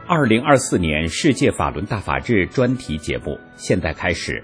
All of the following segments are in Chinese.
2024年世界法轮大法日专题节目现在开始。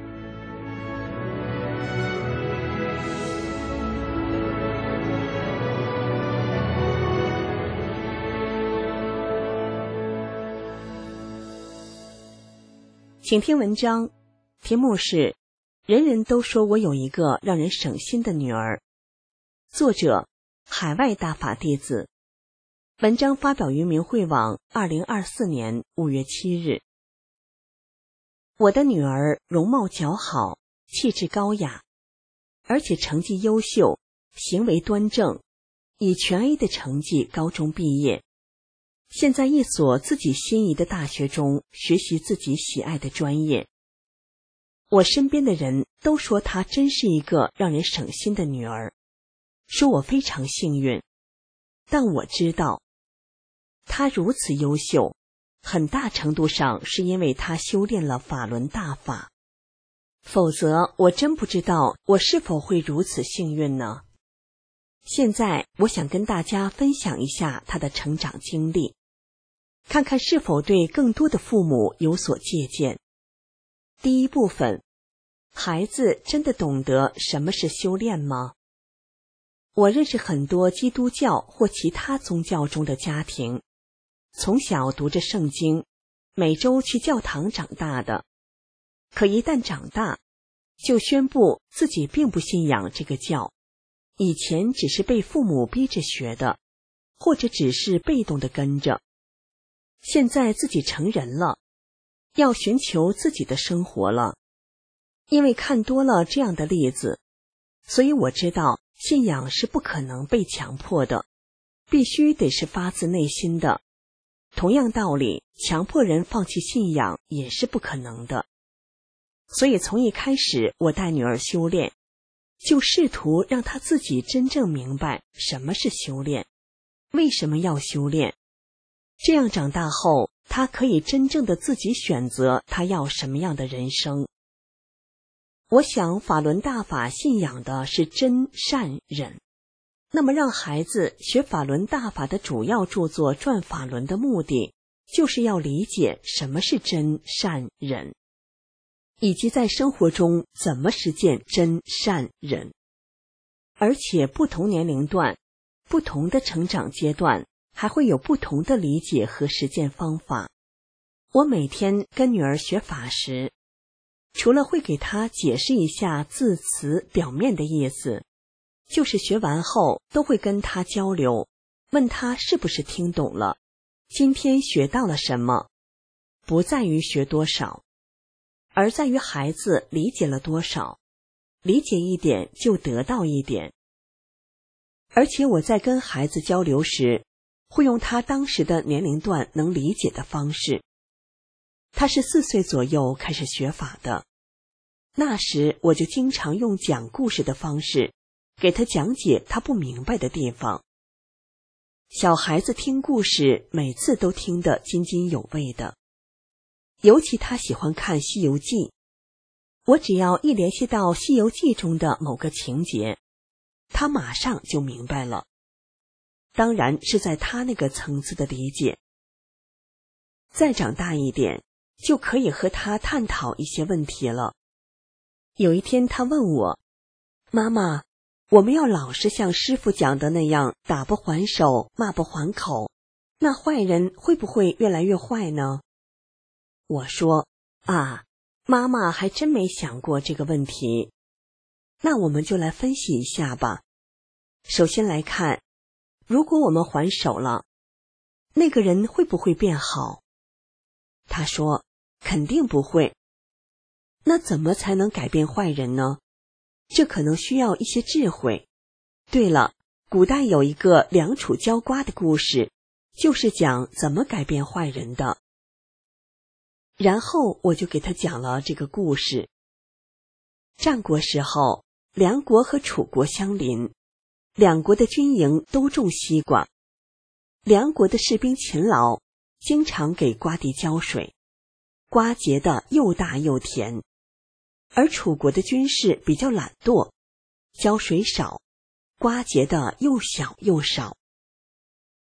请听文章，题目是人人都说我有一个让人省心的女儿，作者海外大法弟子。文章发表于明慧网2024年5月7日。我的女儿容貌姣好，气质高雅，而且成绩优秀，行为端正，以全 A 的成绩高中毕业，现在一所自己心仪的大学中学习自己喜爱的专业。我身边的人都说她真是一个让人省心的女儿，说我非常幸运。但我知道她如此优秀，很大程度上是因为她修炼了法轮大法，否则我真不知道我是否会如此幸运呢。现在我想跟大家分享一下她的成长经历，看看是否对更多的父母有所借鉴。第一部分，孩子真的懂得什么是修炼吗？我认识很多基督教或其他宗教中的家庭，从小读着圣经，每周去教堂长大的，可一旦长大，就宣布自己并不信仰这个教，以前只是被父母逼着学的，或者只是被动的跟着。现在自己成人了，要寻求自己的生活了。因为看多了这样的例子，所以我知道信仰是不可能被强迫的，必须得是发自内心的。同样道理，强迫人放弃信仰也是不可能的。所以从一开始我带女儿修炼，就试图让她自己真正明白什么是修炼，为什么要修炼。这样长大后，她可以真正的自己选择她要什么样的人生。我想法轮大法信仰的是真善忍，那么让孩子学法轮大法的主要著作转法轮的目的，就是要理解什么是真善忍，以及在生活中怎么实践真善忍。而且不同年龄段、不同的成长阶段，还会有不同的理解和实践方法。我每天跟女儿学法时，除了会给她解释一下字词表面的意思，就是学完后都会跟她交流，问她是不是听懂了，今天学到了什么。不在于学多少，而在于孩子理解了多少，理解一点就得到一点。而且我在跟孩子交流时，会用他当时的年龄段能理解的方式。他是4岁左右开始学法的，那时我就经常用讲故事的方式给他讲解他不明白的地方。小孩子听故事每次都听得津津有味的，尤其他喜欢看《西游记》，我只要一联系到《西游记》中的某个情节，他马上就明白了。当然是在他那个层次的理解。再长大一点，就可以和他探讨一些问题了。有一天他问我，妈妈，我们要老是像师父讲的那样打不还手，骂不还口，那坏人会不会越来越坏呢？我说，妈妈还真没想过这个问题。那我们就来分析一下吧。首先来看，如果我们还手了，那个人会不会变好？他说，肯定不会。那怎么才能改变坏人呢？这可能需要一些智慧。对了，古代有一个梁楚浇瓜的故事，就是讲怎么改变坏人的。然后我就给他讲了这个故事。战国时候，梁国和楚国相邻，两国的军营都种西瓜。梁国的士兵勤劳，经常给瓜地浇水，瓜结得又大又甜。而楚国的军士比较懒惰，浇水少，瓜结得又小又少。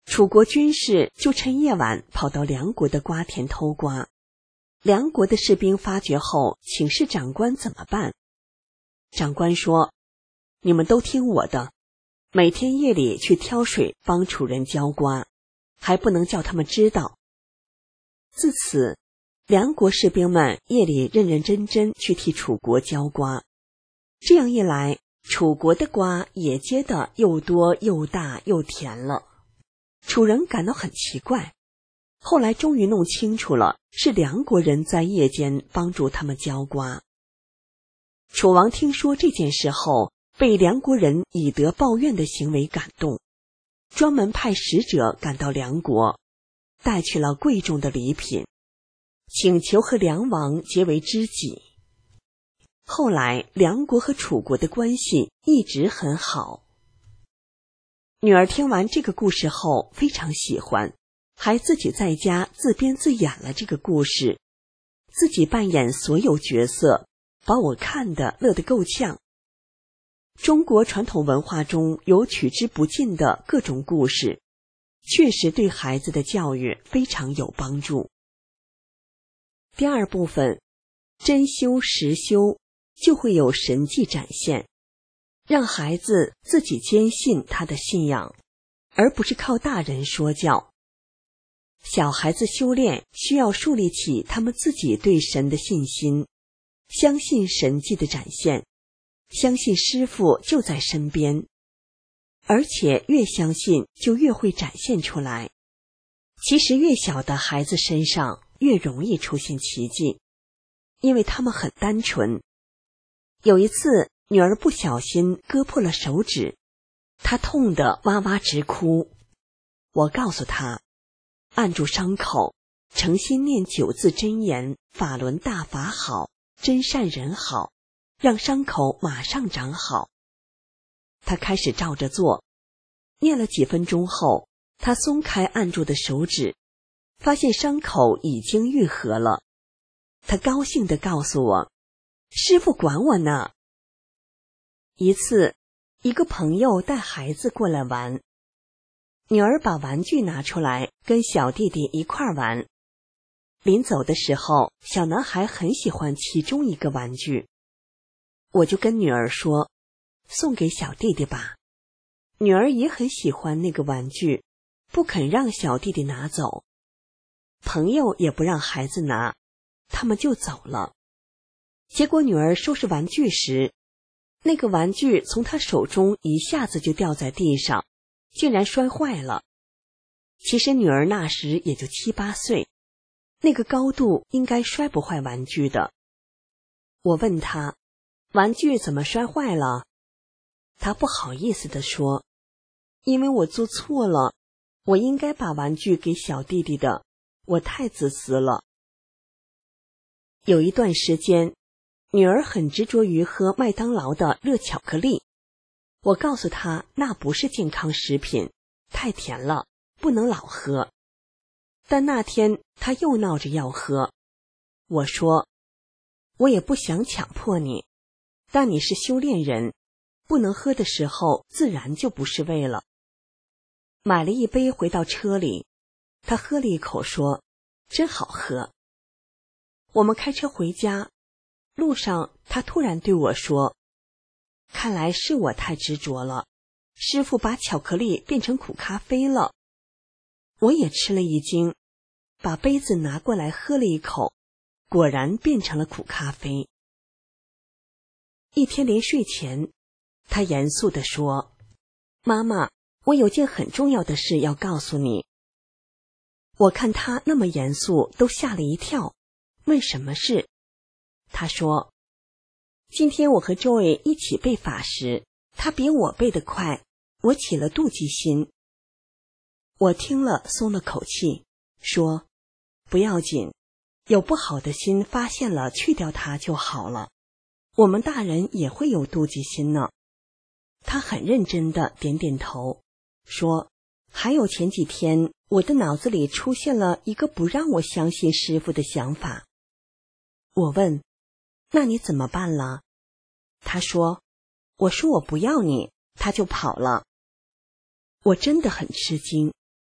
楚国军士就趁夜晚跑到梁国的瓜田偷瓜。梁国的士兵发觉后，请示长官怎么办。长官说：你们都听我的，每天夜里去挑水帮楚人浇瓜，还不能叫他们知道。自此，梁国士兵们夜里认认真真去替楚国浇瓜。这样一来，楚国的瓜也结得又多又大又甜了。楚人感到很奇怪，后来终于弄清楚了，是梁国人在夜间帮助他们浇瓜。楚王听说这件事后，被梁国人以德报怨的行为感动，专门派使者赶到梁国，带去了贵重的礼品，请求和梁王结为知己。后来梁国和楚国的关系一直很好。女儿听完这个故事后非常喜欢，还自己在家自编自演了这个故事，自己扮演所有角色，把我看得乐得够呛。中国传统文化中有取之不尽的各种故事，确实对孩子的教育非常有帮助。第二部分，真修实修，就会有神迹展现，让孩子自己坚信他的信仰，而不是靠大人说教。小孩子修炼需要树立起他们自己对神的信心，相信神迹的展现，相信师父就在身边，而且越相信就越会展现出来。其实越小的孩子身上越容易出现奇迹，因为他们很单纯。有一次，女儿不小心割破了手指，她痛得哇哇直哭。我告诉她，按住伤口，诚心念9字真言：法轮大法好，真善人好，让伤口马上长好。她开始照着做，念了几分钟后，她松开按住的手指，发现伤口已经愈合了。她高兴地告诉我，师父管我呢。一次，一个朋友带孩子过来玩，女儿把玩具拿出来跟小弟弟一块玩。临走的时候，小男孩很喜欢其中一个玩具，我就跟女儿说，送给小弟弟吧。女儿也很喜欢那个玩具，不肯让小弟弟拿走。朋友也不让孩子拿，他们就走了。结果女儿收拾玩具时，那个玩具从她手中一下子就掉在地上，竟然摔坏了。其实女儿那时也就7、8岁，那个高度应该摔不坏玩具的。我问她，玩具怎么摔坏了？她不好意思地说，因为我做错了，我应该把玩具给小弟弟的，我太自私了。有一段时间，女儿很执着于喝麦当劳的热巧克力，我告诉她那不是健康食品，太甜了，不能老喝。但那天她又闹着要喝，我说，我也不想强迫你，但你是修炼人，不能喝的时候自然就不是味了。买了一杯回到车里，她喝了一口说，真好喝。我们开车回家，路上她突然对我说，看来是我太执着了，师父把巧克力变成苦咖啡了。我也吃了一惊，把杯子拿过来喝了一口，果然变成了苦咖啡。一天临睡前，她严肃地说，妈妈，我有件很重要的事要告诉你。我看她那么严肃，都吓了一跳，问什么事？她说，今天我和 Joy 一起背法时，他比我背得快，我起了妒忌心。我听了松了口气，说，不要紧，有不好的心发现了去掉它就好了，我们大人也会有妒忌心呢。他很认真地点点头，说，还有前几天我的脑子里出现了一个不让我相信师父的想法。我问，那你怎么办了？他说，我说我不要你，他就跑了。我真的很吃惊，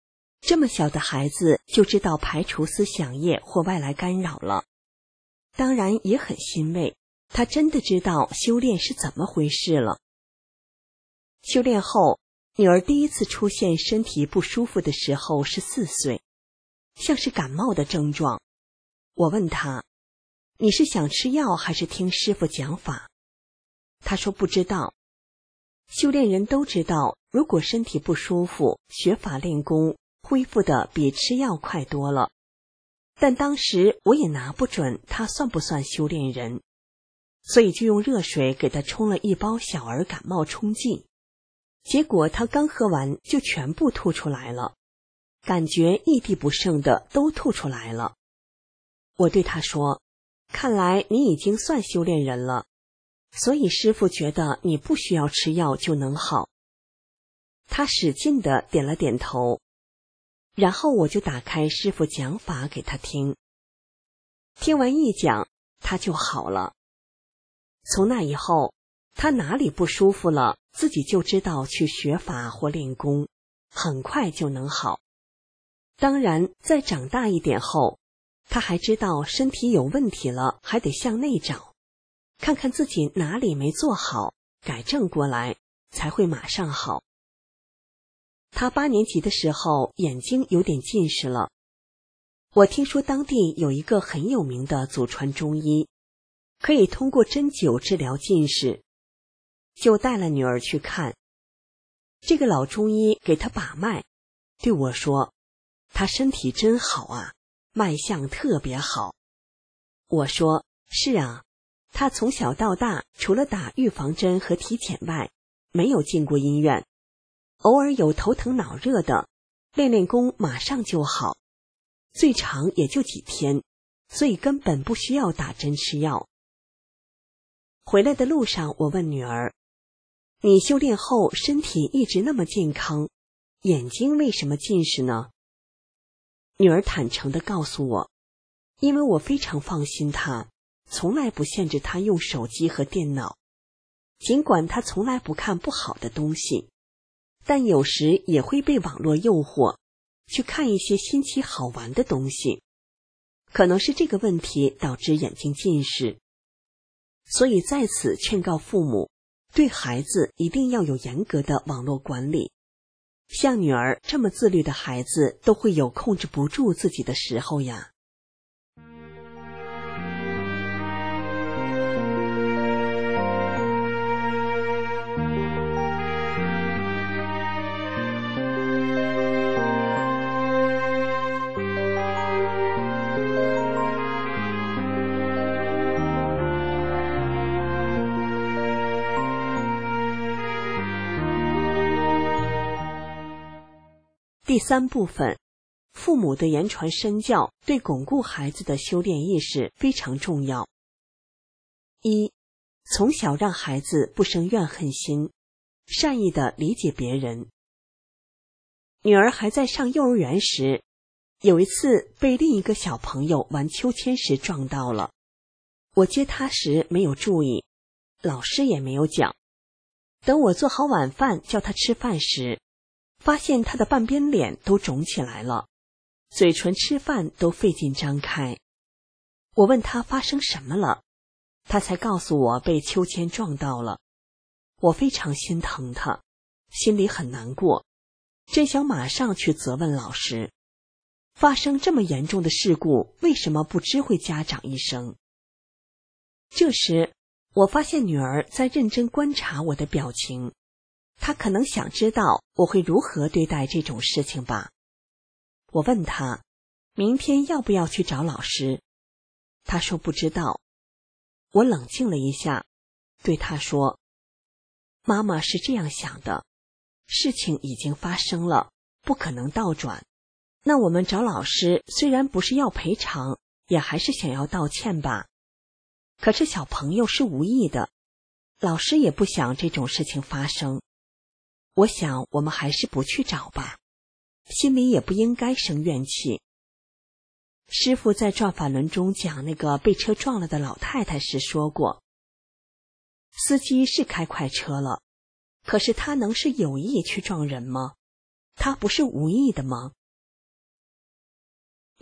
这么小的孩子就知道排除思想业或外来干扰了。当然也很欣慰，他真的知道修炼是怎么回事了。修炼后，女儿第一次出现身体不舒服的时候是4岁，像是感冒的症状。我问她，你是想吃药还是听师父讲法？她说不知道。修炼人都知道，如果身体不舒服，学法练功恢复的比吃药快多了。但当时我也拿不准他算不算修炼人，所以就用热水给他冲了1包小儿感冒冲剂。结果他刚喝完就全部吐出来了，感觉一滴不剩的都吐出来了。我对他说，看来你已经算修炼人了，所以师父觉得你不需要吃药就能好。他使劲地点了点头，然后我就打开师父讲法给他听。听完一讲，他就好了。从那以后，他哪里不舒服了，自己就知道去学法或练功，很快就能好。当然，再长大一点后，他还知道身体有问题了，还得向内找，看看自己哪里没做好，改正过来，才会马上好。他8年级的时候，眼睛有点近视了。我听说当地有一个很有名的祖传中医，可以通过针灸治疗近视，就带了女儿去看。这个老中医给他把脉，对我说，他身体真好啊，脉象特别好。我说，是啊，他从小到大除了打预防针和体检外，没有进过医院，偶尔有头疼脑热的，练练功马上就好，最长也就几天，所以根本不需要打针吃药。回来的路上，我问女儿，你修炼后身体一直那么健康，眼睛为什么近视呢？女儿坦诚地告诉我，因为我非常放心她，从来不限制她用手机和电脑，尽管她从来不看不好的东西，但有时也会被网络诱惑，去看一些新奇好玩的东西。可能是这个问题导致眼睛近视，所以在此劝告父母，对孩子一定要有严格的网络管理。像女儿这么自律的孩子，都会有控制不住自己的时候呀。第3部分，父母的言传身教对巩固孩子的修炼意识非常重要。1. 从小让孩子不生怨恨心，善意地理解别人。女儿还在上幼儿园时，有一次被另一个小朋友玩秋千时撞到了，我接她时没有注意，老师也没有讲。等我做好晚饭叫她吃饭时，发现他的半边脸都肿起来了，嘴唇吃饭都费劲张开。我问他发生什么了，他才告诉我被秋千撞到了。我非常心疼他，心里很难过，真想马上去责问老师。发生这么严重的事故，为什么不知会家长一声？这时，我发现女儿在认真观察我的表情，他可能想知道我会如何对待这种事情吧。我问他，明天要不要去找老师？他说不知道。我冷静了一下，对他说，妈妈是这样想的，事情已经发生了，不可能倒转。那我们找老师虽然不是要赔偿，也还是想要道歉吧。可是小朋友是无意的，老师也不想这种事情发生。我想我们还是不去找吧，心里也不应该生怨气。师父在转法轮中讲那个被车撞了的老太太时说过，司机是开快车了，可是他能是有意去撞人吗？他不是无意的吗？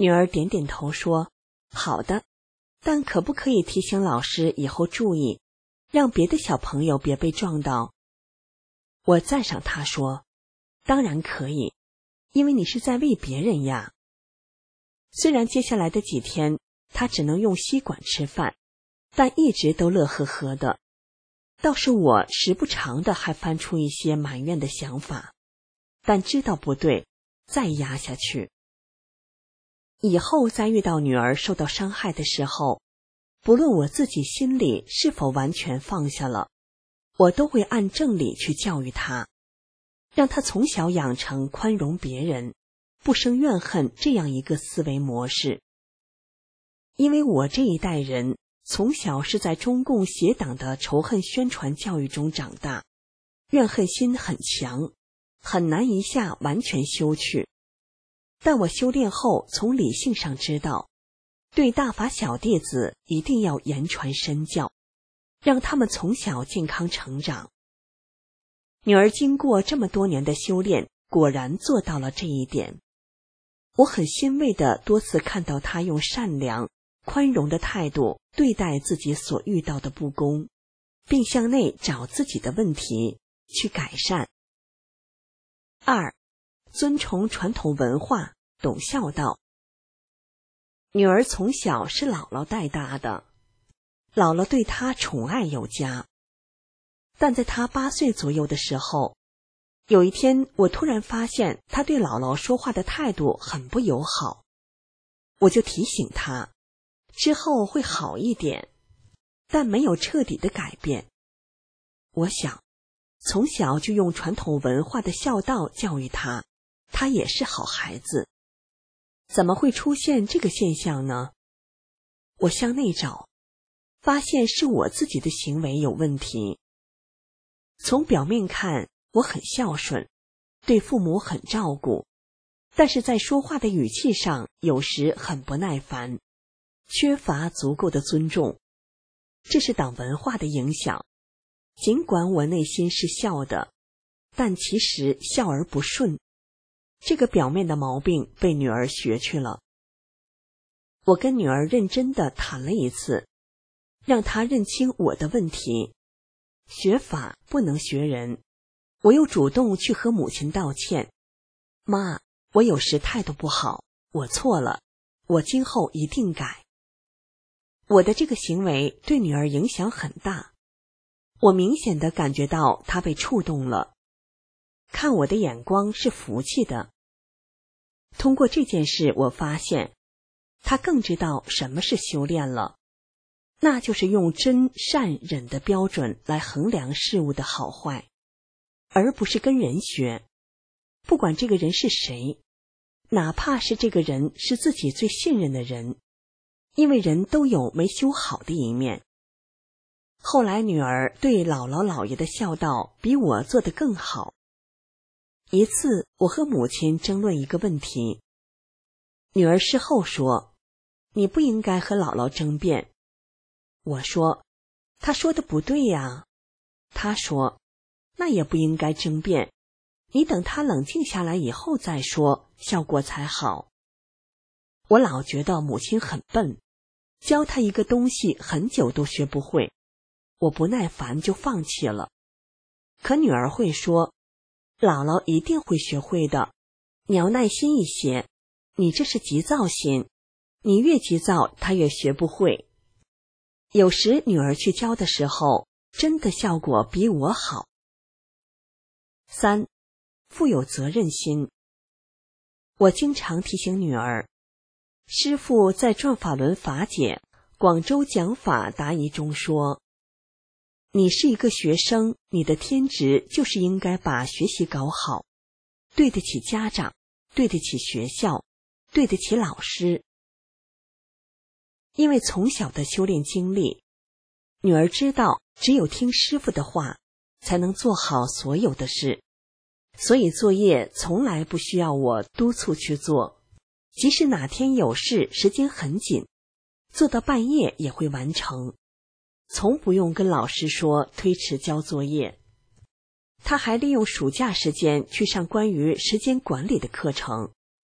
女儿点点头说：“好的，但可不可以提醒老师以后注意，让别的小朋友别被撞到？”我赞赏她说：“当然可以，因为你是在喂别人呀。”虽然接下来的几天她只能用吸管吃饭，但一直都乐呵呵的。倒是我时不常的还翻出一些埋怨的想法，但知道不对，再压下去。以后再遇到女儿受到伤害的时候，不论我自己心里是否完全放下了，我都会按正理去教育她，让她从小养成宽容别人、不生怨恨这样一个思维模式。因为我这一代人从小是在中共邪党的仇恨宣传教育中长大，怨恨心很强，很难一下完全修去。但我修炼后从理性上知道，对大法小弟子一定要言传身教，让他们从小健康成长。女儿经过这么多年的修炼，果然做到了这一点。我很欣慰地多次看到她用善良、宽容的态度对待自己所遇到的不公，并向内找自己的问题，去改善。2. 尊崇传统文化，懂孝道。女儿从小是姥姥带大的，姥姥对她宠爱有加。但在她8岁左右的时候，有一天我突然发现她对姥姥说话的态度很不友好，我就提醒她，之后会好一点，但没有彻底的改变。我想，从小就用传统文化的孝道教育她，她也是好孩子。怎么会出现这个现象呢？我向内找，发现是我自己的行为有问题。从表面看，我很孝顺，对父母很照顾，但是在说话的语气上有时很不耐烦，缺乏足够的尊重。这是党文化的影响。尽管我内心是孝的，但其实孝而不顺。这个表面的毛病被女儿学去了。我跟女儿认真地谈了一次，让她认清我的问题。学法不能学人。我又主动去和母亲道歉：“妈，我有时态度不好，我错了，我今后一定改。”我的这个行为对女儿影响很大，我明显地感觉到她被触动了，看我的眼光是服气的。通过这件事，我发现她更知道什么是修炼了，那就是用真善忍的标准来衡量事物的好坏，而不是跟人学。不管这个人是谁，哪怕是这个人是自己最信任的人，因为人都有没修好的一面。后来女儿对姥姥姥爷的孝道比我做得更好。一次我和母亲争论一个问题，女儿事后说：“你不应该和姥姥争辩。”我说：“她说的不对呀。”她说：“那也不应该争辩，你等她冷静下来以后再说，效果才好。”我老觉得母亲很笨，教她一个东西很久都学不会，我不耐烦就放弃了。可女儿会说：“姥姥一定会学会的，你要耐心一些，你这是急躁心，你越急躁她越学不会。”有时女儿去教的时候，真的效果比我好。3. 富有责任心。我经常提醒女儿，师父在《转法轮法解广州讲法答疑》中说，你是一个学生，你的天职就是应该把学习搞好，对得起家长，对得起学校，对得起老师。因为从小的修炼经历，女儿知道只有听师父的话，才能做好所有的事，所以作业从来不需要我督促去做，即使哪天有事，时间很紧，做到半夜也会完成，从不用跟老师说推迟交作业。他还利用暑假时间去上关于时间管理的课程。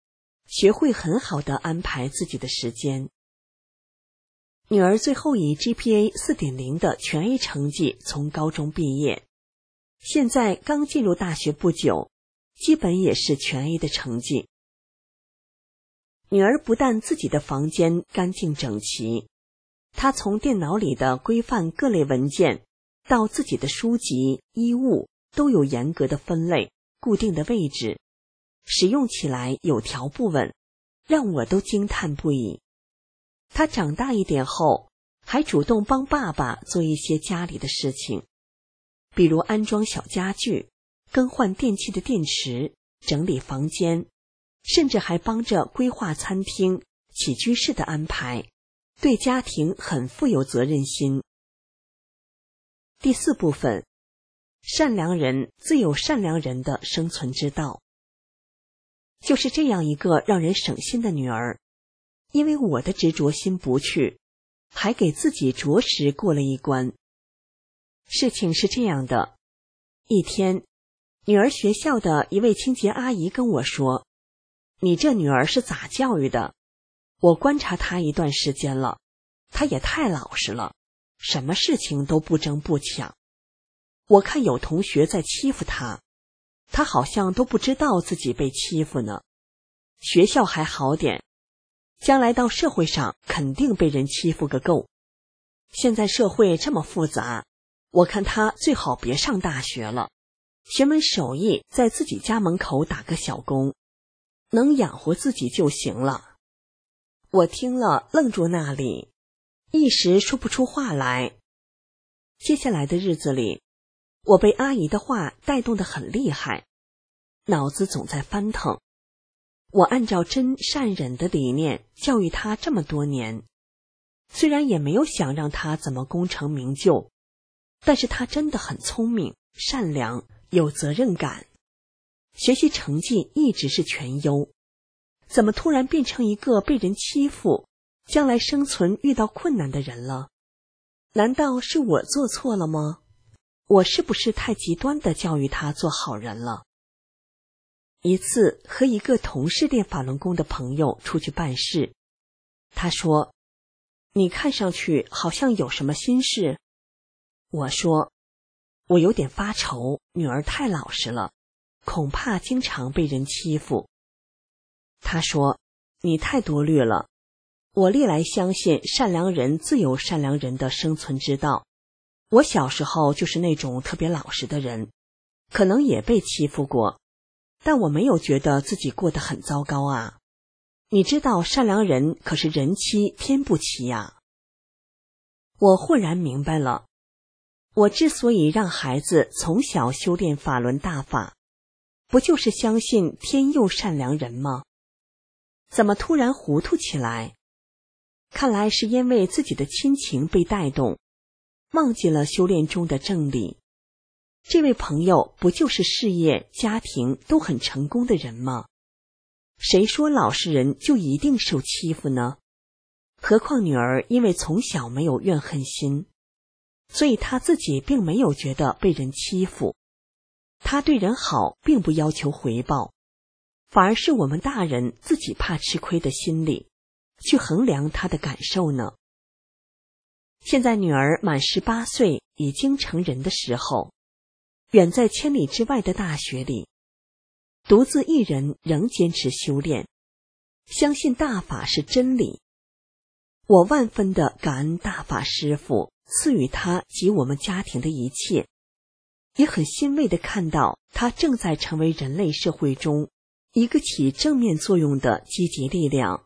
学会很好的安排自己的时间。女儿最后以 GPA 4.0 的全 A 成绩从高中毕业，现在刚进入大学不久，基本也是全 A 的成绩。女儿不但自己的房间干净整齐，她从电脑里的规范各类文件到自己的书籍、衣物都有严格的分类，固定的位置，使用起来有条不紊，让我都惊叹不已。她长大一点后，还主动帮爸爸做一些家里的事情，比如安装小家具、更换电器的电池、整理房间，甚至还帮着规划餐厅、起居室的安排，对家庭很富有责任心。第4部分，善良人自有善良人的生存之道。就是这样一个让人省心的女儿，因为我的执着心不去，还给自己着实过了一关。事情是这样的，一天，女儿学校的一位清洁阿姨跟我说，你这女儿是咋教育的？我观察她一段时间了，她也太老实了，什么事情都不争不抢。我看有同学在欺负她，她好像都不知道自己被欺负呢。学校还好点，将来到社会上肯定被人欺负个够。现在社会这么复杂，我看她最好别上大学了，学门手艺，在自己家门口打个小工，能养活自己就行了。我听了愣住那里，一时说不出话来。接下来的日子里，我被阿姨的话带动得很厉害，脑子总在翻腾。我按照真善忍的理念教育她这么多年，虽然也没有想让她怎么功成名就，但是她真的很聪明、善良、有责任感，学习成绩一直是全优。怎么突然变成一个被人欺负、将来生存遇到困难的人了？难道是我做错了吗？我是不是太极端地教育他做好人了？一次和一个同是练法轮功的朋友出去办事，他说，你看上去好像有什么心事。我说，我有点发愁，女儿太老实了，恐怕经常被人欺负。他说，你太多虑了，我历来相信善良人自有善良人的生存之道。我小时候就是那种特别老实的人，可能也被欺负过，但我没有觉得自己过得很糟糕啊。你知道善良人可是人欺天不欺呀。我豁然明白了，我之所以让孩子从小修炼法轮大法，不就是相信天佑善良人吗？怎么突然糊涂起来？看来是因为自己的亲情被带动，忘记了修炼中的正理。这位朋友不就是事业、家庭都很成功的人吗？谁说老实人就一定受欺负呢？何况女儿因为从小没有怨恨心，所以她自己并没有觉得被人欺负。她对人好，并不要求回报，反而是我们大人自己怕吃亏的心理，去衡量她的感受呢。现在女儿满18岁，已经成人的时候，远在千里之外的大学里，独自一人仍坚持修炼，相信大法是真理。我万分的感恩大法师父赐予他及我们家庭的一切，也很欣慰地看到他正在成为人类社会中一个起正面作用的积极力量。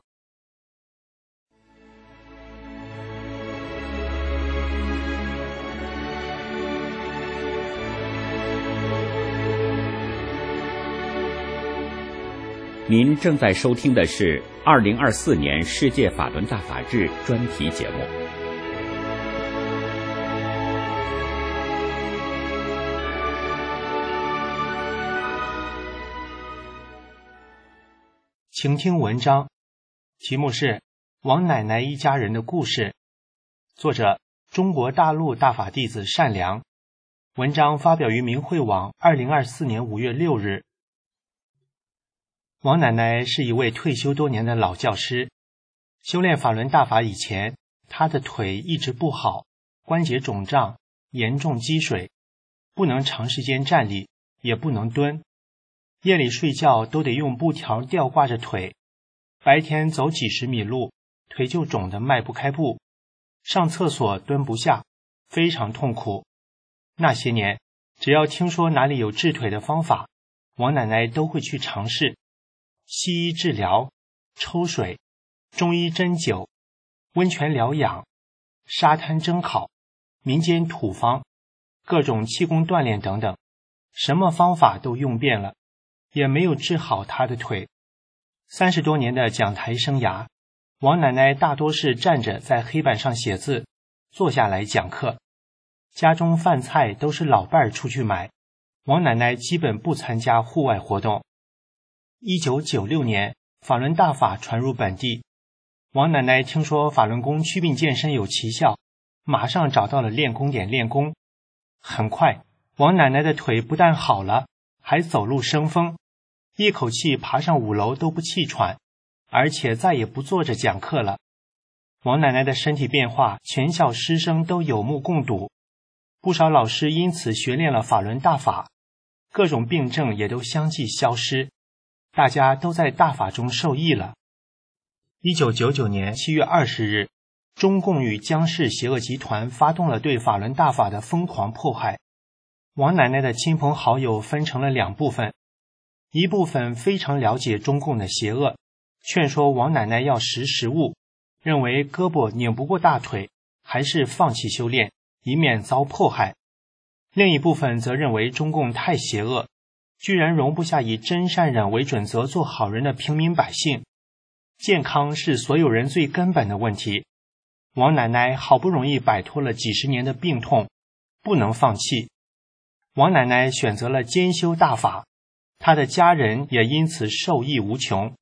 您正在收听的是2024年世界法轮大法日专题节目。 请听文章，题目是《王奶奶一家人的故事》，作者中国大陆大法弟子善良。文章发表于明慧网2024年5月6日。 王奶奶是一位退休多年的老教师，修炼法轮大法以前，她的腿一直不好，关节肿胀，严重积水，不能长时间站立，也不能蹲，夜里睡觉都得用布条吊挂着腿，白天走几十米路，腿就肿得迈不开步，上厕所蹲不下，非常痛苦。那些年，只要听说哪里有治腿的方法，王奶奶都会去尝试。西医治疗、抽水、中医针灸、温泉疗养、沙滩蒸烤、民间土方、各种气功锻炼等等，什么方法都用遍了，也没有治好她的腿。30多年的讲台生涯，王奶奶大多是站着在黑板上写字，坐下来讲课。家中饭菜都是老伴儿出去买，王奶奶基本不参加户外活动。1996年，法轮大法传入本地，王奶奶听说法轮功祛病健身有奇效，马上找到了练功点练功。很快，王奶奶的腿不但好了，还走路生风，一口气爬上5楼都不气喘，而且再也不坐着讲课了。王奶奶的身体变化，全校师生都有目共睹，不少老师因此学练了法轮大法，各种病症也都相继消失，大家都在大法中受益了。1999年7月20日，中共与江氏邪恶集团发动了对法轮大法的疯狂迫害。王奶奶的亲朋好友分成了2部分，一部分非常了解中共的邪恶，劝说王奶奶要识时务，认为胳膊拧不过大腿，还是放弃修炼，以免遭迫害。另一部分则认为中共太邪恶，居然容不下以真善忍为准则做好人的平民百姓。健康是所有人最根本的问题。王奶奶好不容易摆脱了几十年的病痛，不能放弃。王奶奶选择了兼修大法，她的家人也因此受益无穷。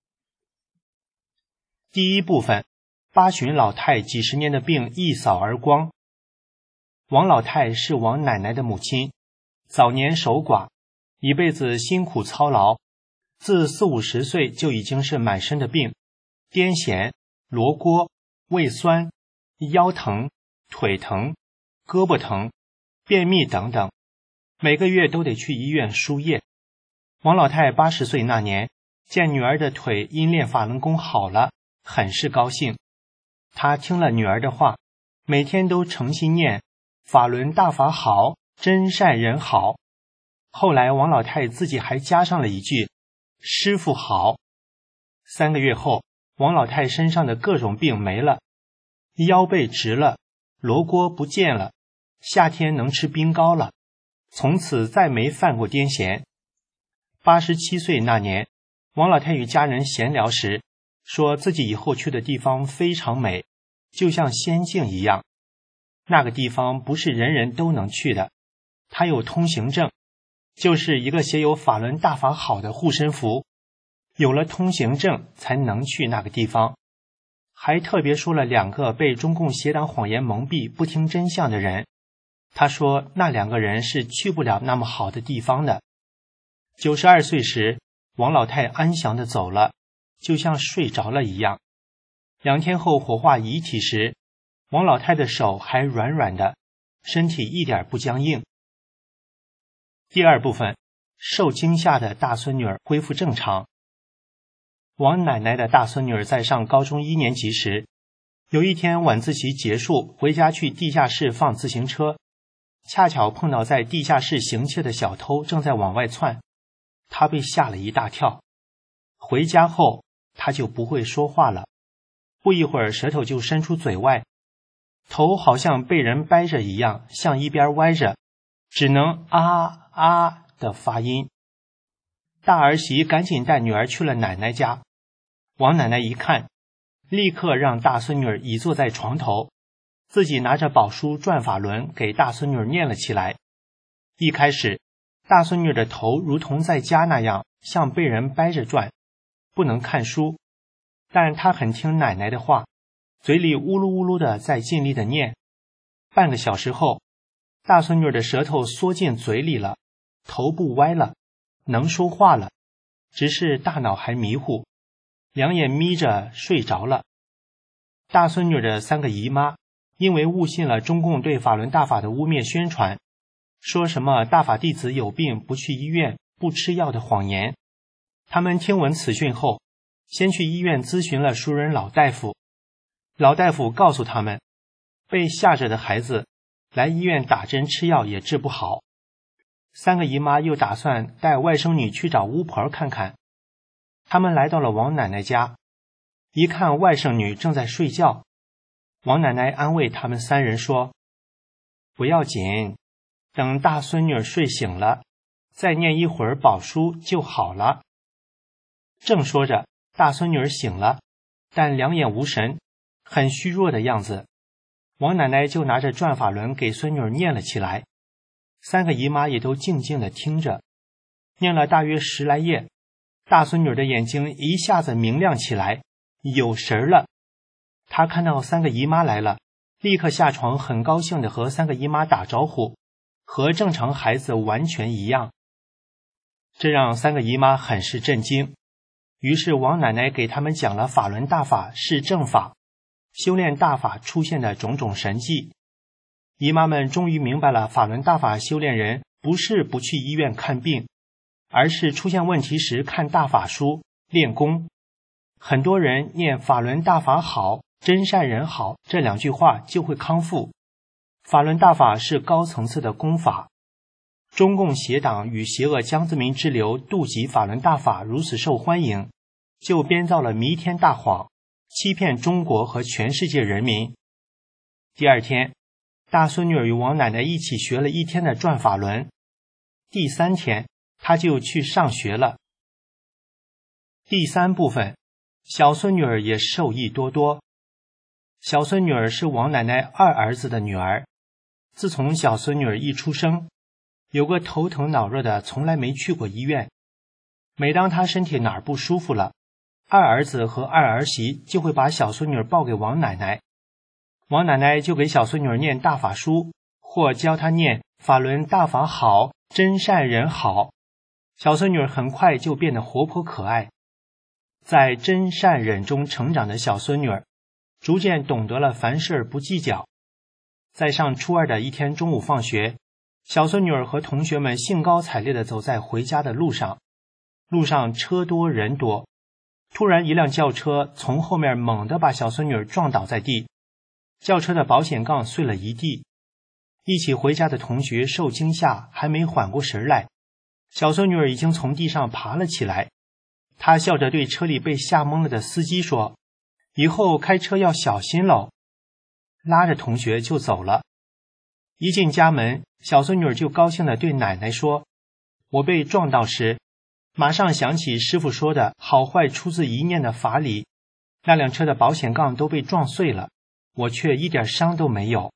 第一部分，八旬老太几十年的病一扫而光。王老太是王奶奶的母亲，早年守寡，一辈子辛苦操劳，自40、50岁就已经是满身的病，癫痫、罗锅、胃酸、腰疼、腿疼、胳膊疼、便秘等等，每个月都得去医院输液。王老太80岁那年，见女儿的腿因练法轮功好了，很是高兴。她听了女儿的话，每天都诚心念法轮大法好，真善人好。后来王老太自己还加上了一句师父好。3个月后，王老太身上的各种病没了，腰背直了，罗锅不见了，夏天能吃冰糕了，从此再没犯过癫痫。87岁那年，王老太与家人闲聊时，说自己以后去的地方非常美，就像仙境一样。那个地方不是人人都能去的，他有通行证，就是一个写有法轮大法好的护身符，有了通行证才能去那个地方。还特别说了2个被中共邪党谎言蒙蔽不听真相的人，他说那2个人是去不了那么好的地方的。92岁时，王老太安详地走了，就像睡着了一样。2天后火化遗体时，王老太的手还软软的，身体一点不僵硬。第二部分，受惊吓的大孙女儿恢复正常。王奶奶的大孙女儿在上高中1年级时，有一天晚自习结束，回家去地下室放自行车，恰巧碰到在地下室行窃的小偷正在往外窜，她被吓了一大跳。回家后，她就不会说话了，不一会儿舌头就伸出嘴外，头好像被人掰着一样，向一边歪着，只能啊啊的发音。大儿媳赶紧带女儿去了奶奶家。王奶奶一看，立刻让大孙女儿倚坐在床头，自己拿着宝书转法轮给大孙女儿念了起来。一开始，大孙女的头如同在家那样，像被人掰着转，不能看书，但她很听奶奶的话，嘴里呜噜呜噜的在尽力的念。半个小时后，大孙女的舌头缩进嘴里了，头部歪了，能说话了， 只是大脑还迷糊，两眼眯着睡着了。大孙女的3个姨妈因为误信了中共对法轮大法的污蔑宣传，说什么大法弟子有病不去医院不吃药的谎言，他们听闻此讯后，先去医院咨询了熟人老大夫。老大夫告诉他们，被吓着的孩子来医院打针吃药也治不好。3个姨妈又打算带外甥女去找巫婆看看。他们来到了王奶奶家，一看外甥女正在睡觉，王奶奶安慰他们3人说，不要紧，等大孙女睡醒了，再念一会儿宝书就好了。正说着，大孙女醒了，但两眼无神，很虚弱的样子。王奶奶就拿着转法轮给孙女念了起来，3个姨妈也都静静地听着。念了大约10来页，大孙女的眼睛一下子明亮起来，有神了。她看到3个姨妈来了，立刻下床，很高兴地和3个姨妈打招呼，和正常孩子完全一样。这让3个姨妈很是震惊。于是王奶奶给他们讲了法轮大法是正法，修炼大法出现的种种神迹。姨妈们终于明白了，法轮大法修炼人不是不去医院看病，而是出现问题时看大法书练功。很多人念法轮大法好，真善人好这2句话就会康复。法轮大法是高层次的功法，中共邪党与邪恶江泽民之流妒忌法轮大法如此受欢迎，就编造了弥天大谎，欺骗中国和全世界人民。第2天，大孙女与王奶奶一起学了1天的转法轮。第3天，她就去上学了。第3部分，小孙女儿也受益多多。小孙女儿是王奶奶2儿子的女儿，自从小孙女儿一出生，有个头疼脑热的，从来没去过医院。每当她身体哪儿不舒服了，2儿子和2儿媳就会把小孙女抱给王奶奶，王奶奶就给小孙女念大法书，或教她念法轮大法好，真善人好。小孙女很快就变得活泼可爱。在真善忍中成长的小孙女逐渐懂得了凡事不计较。在上初2的一天中午放学，小孙女和同学们兴高采烈地走在回家的路上，路上车多人多，突然一辆轿车从后面猛地把小孙女撞倒在地，轿车的保险杠碎了一地。一起回家的同学受惊吓，还没缓过神来，小孙女已经从地上爬了起来。她笑着对车里被吓懵了的司机说，以后开车要小心喽，拉着同学就走了。一进家门，小孙女就高兴地对奶奶说，我被撞到时，马上想起师父说的好坏出自一念的法理，那辆车的保险杠都被撞碎了，我却一点伤都没有。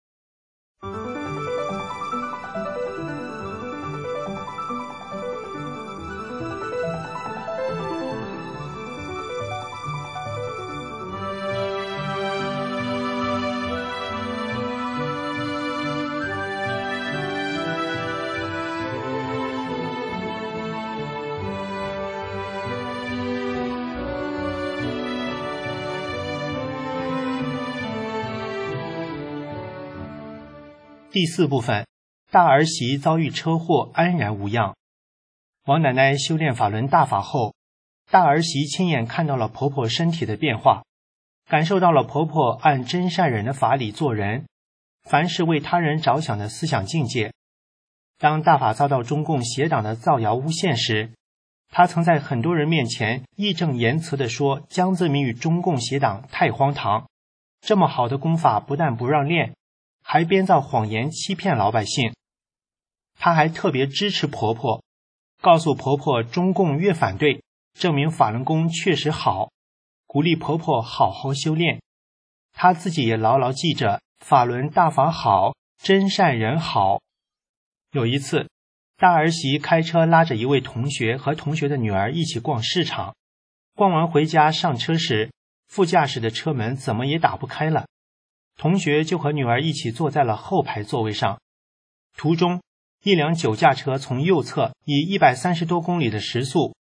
第4部分，大儿媳遭遇车祸安然无恙。王奶奶修炼法轮大法后，大儿媳亲眼看到了婆婆身体的变化，感受到了婆婆按真善忍的法理做人，凡是为他人着想的思想境界。当大法遭到中共邪党的造谣诬陷时，她曾在很多人面前义正言辞地说江泽民与中共邪党太荒唐，这么好的功法不但不让练，还编造谎言欺骗老百姓。她还特别支持婆婆，告诉婆婆中共越反对，证明法轮功确实好，鼓励婆婆好好修炼。她自己也牢牢记着法轮大法好，真善人好。有一次，大儿媳开车拉着一位同学和同学的女儿一起逛市场，逛完回家上车时，副驾驶的车门怎么也打不开了，同学就和女儿一起坐在了后排座位上。途中，一辆酒驾车从右侧以130多公里的时速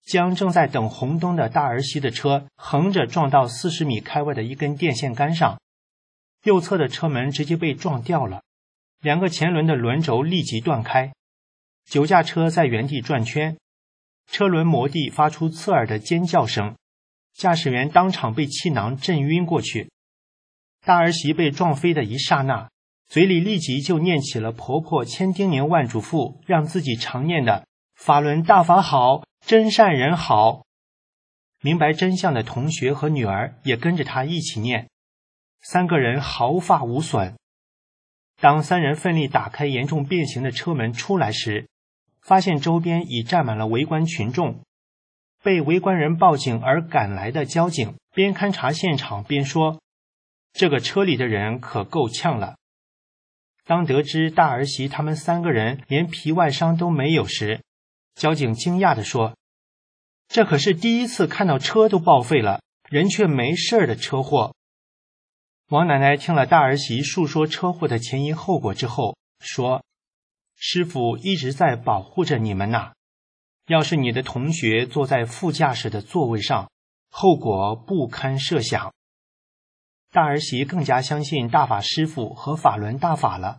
将正在等红灯的大儿媳的车横着撞到40米开外的一根电线杆上，右侧的车门直接被撞掉了，2个前轮的轮轴立即断开，酒驾车在原地转圈，车轮磨地发出刺耳的尖叫声，驾驶员当场被气囊震晕过去。大儿媳被撞飞的一刹那，嘴里立即就念起了婆婆千叮咛万嘱咐让自己常念的法轮大法好，真善人好。明白真相的同学和女儿也跟着她一起念，3个人毫发无损。当3人奋力打开严重变形的车门出来时，发现周边已站满了围观群众。被围观人报警而赶来的交警边勘察现场边说，这个车里的人可够呛了。当得知大儿媳他们3个人连皮外伤都没有时，交警惊讶地说，这可是第一次看到车都报废了，人却没事的车祸。王奶奶听了大儿媳述说车祸的前因后果之后，说，师父一直在保护着你们呐，要是你的同学坐在副驾驶的座位上，后果不堪设想。大儿媳更加相信大法师父和法轮大法了。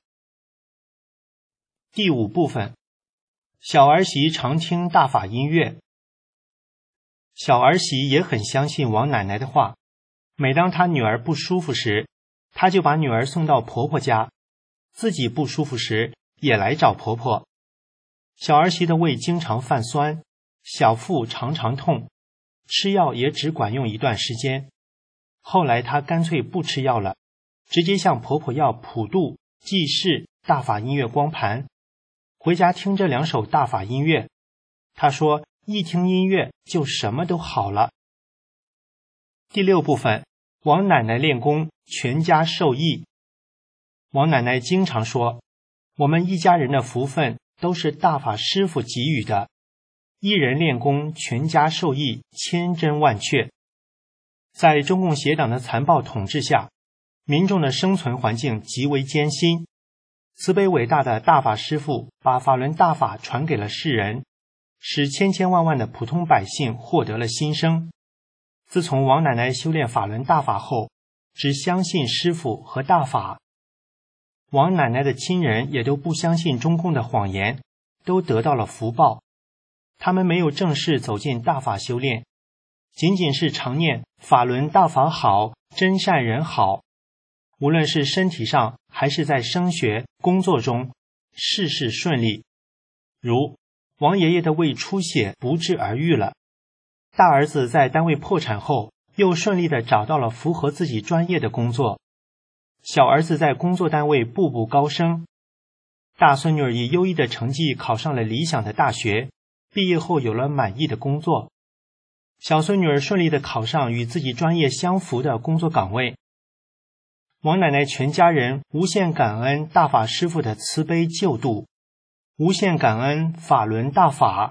第5部分，小儿媳常听大法音乐。小儿媳也很相信王奶奶的话，每当她女儿不舒服时，她就把女儿送到婆婆家，自己不舒服时也来找婆婆。小儿媳的胃经常泛酸，小腹常常痛，吃药也只管用一段时间。后来她干脆不吃药了，直接向婆婆要普度、济世、大法音乐光盘，回家听这2首大法音乐。她说一听音乐就什么都好了。第6部分，王奶奶练功，全家受益。王奶奶经常说，我们一家人的福分都是大法师父给予的，一人练功，全家受益，千真万确。在中共邪党的残暴统治下，民众的生存环境极为艰辛，慈悲伟大的大法师父把法轮大法传给了世人，使千千万万的普通百姓获得了新生。自从王奶奶修炼法轮大法后，只相信师父和大法。王奶奶的亲人也都不相信中共的谎言，都得到了福报。他们没有正式走进大法修炼，仅仅是常念法轮大法好，真善人好。无论是身体上还是在升学、工作中，事事顺利。如王爷爷的胃出血不治而愈了，大儿子在单位破产后又顺利地找到了符合自己专业的工作，小儿子在工作单位步步高升，大孙女儿以优异的成绩考上了理想的大学，毕业后有了满意的工作，小孙女儿顺利地考上与自己专业相符的工作岗位。王奶奶全家人无限感恩大法师父的慈悲救度，无限感恩法轮大法。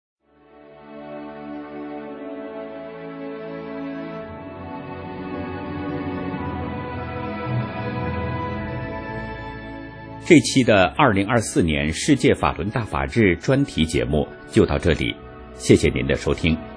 这期的2024年世界法轮大法日专题节目就到这里，谢谢您的收听。